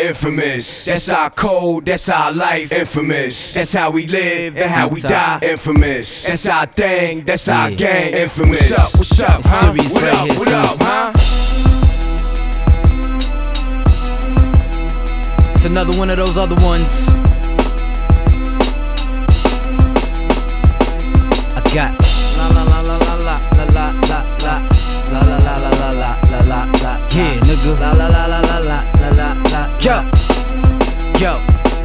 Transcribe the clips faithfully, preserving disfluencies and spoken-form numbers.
infamous. That's our code, that's our life, infamous. That's how we live and how we die, infamous. That's our thing, that's our gang, infamous. What's up, what's up, huh? What up, what up, huh? It's another one of those other ones. I got la la la la la la la la la la la la la la la la la la. Yeah, nigga. La la la la la la la la la. Yo, yo.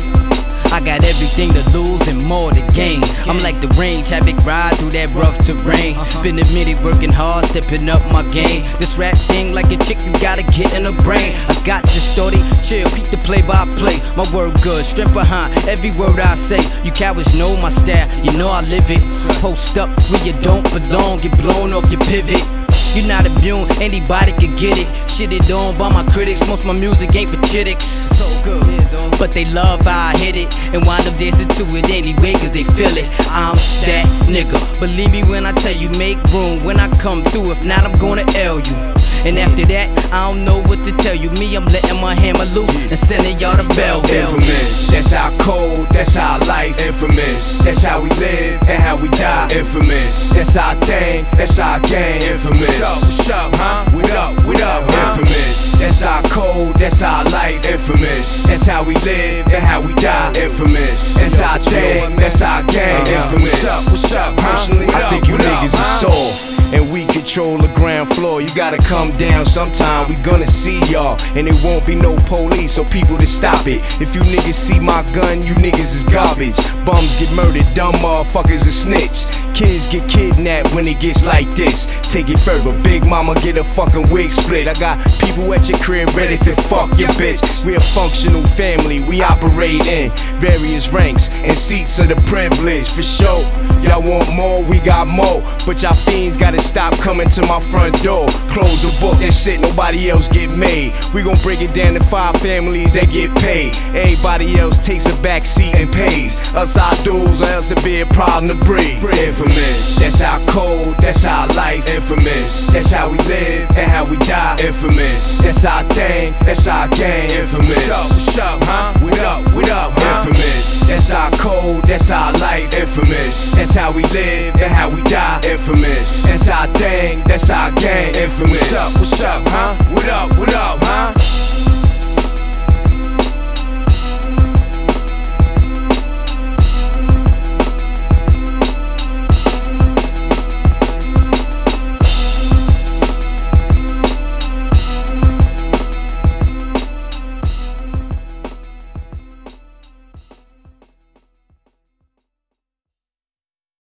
I got everything to lose and more to gain. I'm like the rain, traffic ride through that rough terrain. Been a minute working hard, stepping up my game. This rap thing like a chick, you gotta get in her brain. I got distorted, chill, peep the play by play. My word good, strength behind every word I say. You cowards know my style, you know I live it. Post up where you don't belong, get blown off your pivot. You're not immune, anybody can get it. Shitted on by my critics, most my music ain't for chitticks. So good, but they love how I hit it and wind up dancing to it anyway, cause they feel it. I'm that nigga, believe me when I tell you, make room when I come through. If not, I'm gonna L you. And after that, I don't know what to tell you. Me, I'm letting my hammer loose and sending y'all to Belleville. Infamous, that's our code, that's our life, infamous. That's how we live and how we die, infamous. That's our thing, that's our gang, infamous. What's up, what's up, huh? What up, what up, huh? Infamous, that's our code, that's our life, infamous. That's how we live and how we die, infamous. That's our thing, that's our gang, infamous. What's up, what's up, huh? I think you niggas are soft and we control the ground floor. You gotta come down sometime, we gonna see y'all. And it won't be no police or people to stop it. If you niggas see my gun, you niggas is garbage. Bums get murdered, dumb motherfuckers a snitch. Kids get kidnapped when it gets like this. Take it further, Big Mama get a fucking wig split. I got people at your crib ready to fuck your bitch. We a functional family, we operate in various ranks and seats of the privilege. For sure, y'all want more, we got more. But y'all fiends gotta stop coming to my front door. Close the book, that shit nobody else get made. We gon' break it down to five families that get paid. Everybody else takes a back seat and pays. Us our dues or else it be a problem to breathe. Infamous, that's our code, that's our life, infamous. That's how we live and how we die, infamous. That's our thing, that's our gang, infamous. What's up, what's up, huh? What up, what up, huh? Infamous, that's our code, that's our life, infamous. That's how we live and how we die, infamous. That's our thing, that's our gang, infamous. What's up, what's up, huh? What up, what up, huh?